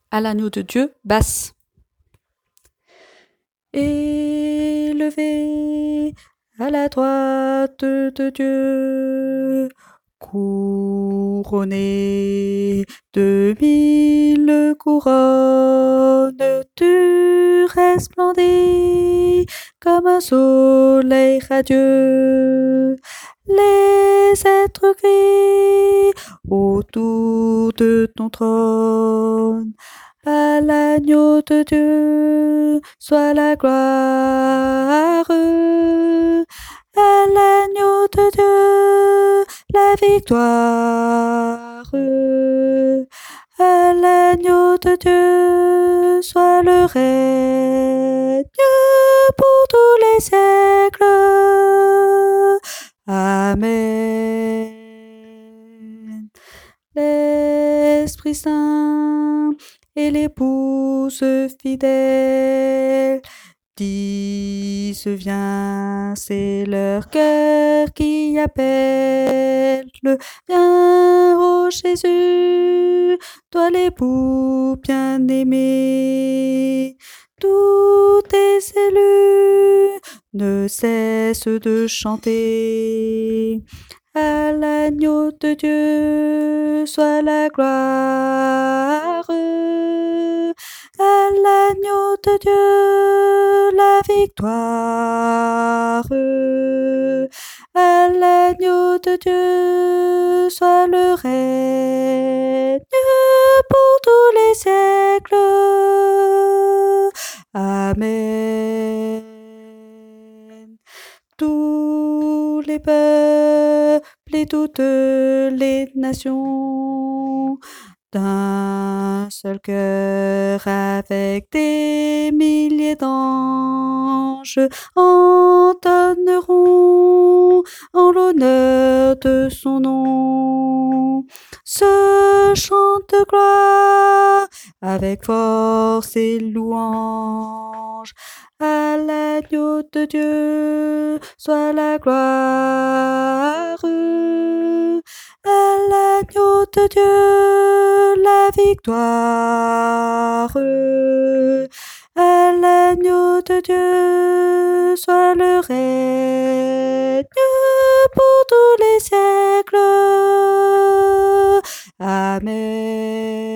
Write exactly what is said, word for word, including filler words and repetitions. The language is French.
À l'agneau de Dieu, basse. Élevé à la droite de Dieu, couronné de mille couronnes, tu resplendis comme un soleil radieux. Les êtres crient autour de ton trône. À l'agneau de Dieu soit la gloire. À l'agneau de Dieu la victoire. À l'agneau de Dieu soit le règne pour tous les siècles. Amen. L'Esprit Saint et l'épouse fidèle disent viens, c'est leur cœur qui appelle. Viens, ô Jésus, toi l'époux bien-aimé. Tous tes élus ne cessent de chanter. À l'agneau de Dieu soit la gloire. À l'agneau de Dieu la victoire. À l'agneau de Dieu soit le règne pour tous les siècles. Amen. Tous les peuples et toutes les nations, d'un seul cœur avec des milliers d'anges, entonneront en l'honneur de son nom ce chant de gloire avec force et louange. À l'agneau de Dieu soit la gloire. À l'agneau de Dieu la victoire. À l'agneau de Dieu soit le règne pour tous les siècles. Amen.